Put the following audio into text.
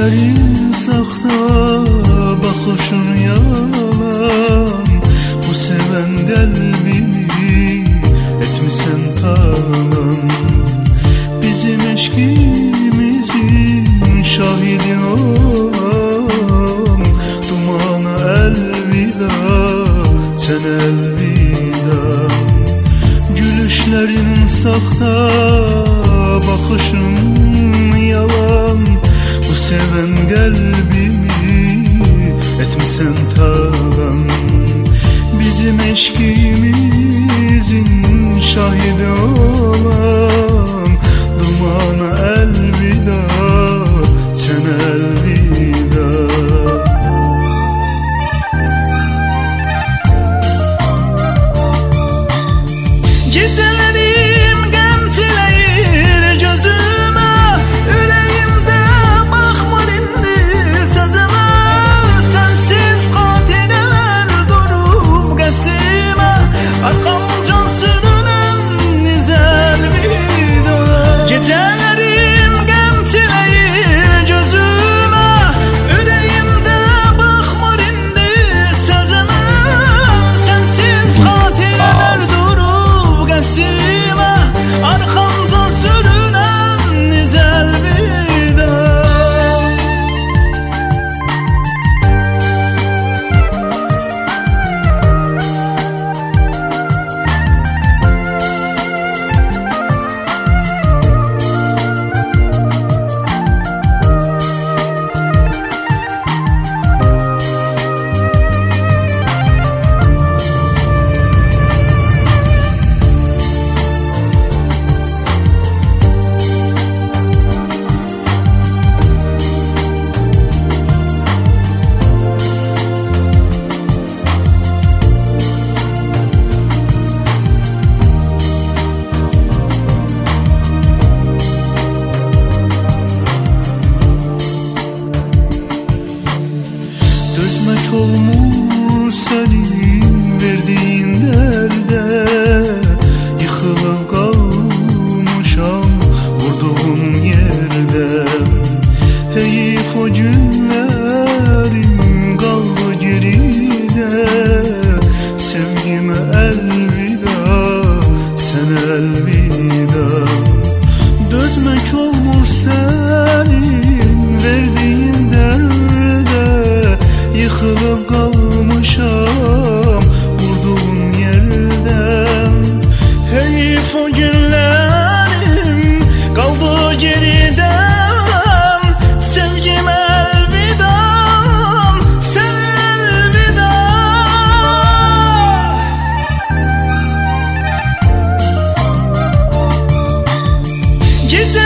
Gülüşlerin saxta, bakışın yalan. Bu seven kalbimi etmişsen talan. Bizim eşkimizin şahidi olan. Dumana elvida, sen elvida. Gülüşlerin saxta, bakışın yalan. Bu seven kalbimi etmişsen talan. Bizim eşkimizin şahidi olan. Dumana elvida, sen elvida. Gecelerim gəm tiləyir gözümə, ürəyimdə baxmır indi sözümə. Sənsiz xatirələr durub qəsdimə, arxamca sürünən əlvida. Gecələrim qəm tiləyir gözümə, ürəyimdə baxmır indi sözümə. Sənsiz xatirələr durub qəsdimə, arxamca sürünən əlvida. Dözmek olmuş senin verdiğin derde. Yıkılıp kalmışam vurduğun yerde. Heyif o günlerim kaldı geride. Sevgime elvida, sen elvida. Dözmek olmuş senin verdiğin derde. Yıkılıp kalmışam vurduğun yerden. Heyif o günlerim kaldı geriden. Sevgim elvida, sen elvida. Gece